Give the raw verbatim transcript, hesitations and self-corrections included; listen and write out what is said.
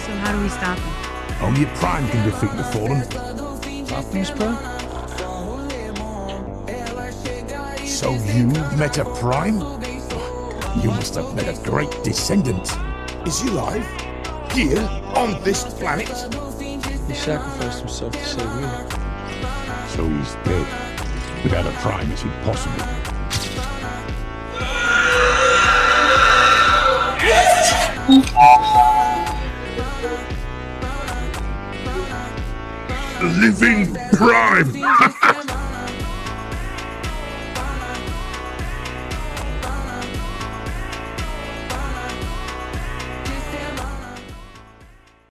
So how do we stop him? Only a Prime can defeat the Fallen. Optimus Prime? So you met a Prime? You must have met a great descendant. Is he alive? Here, on this planet? He sacrificed himself to save me. So he's dead. Without a Prime, it's impossible. Living Prime!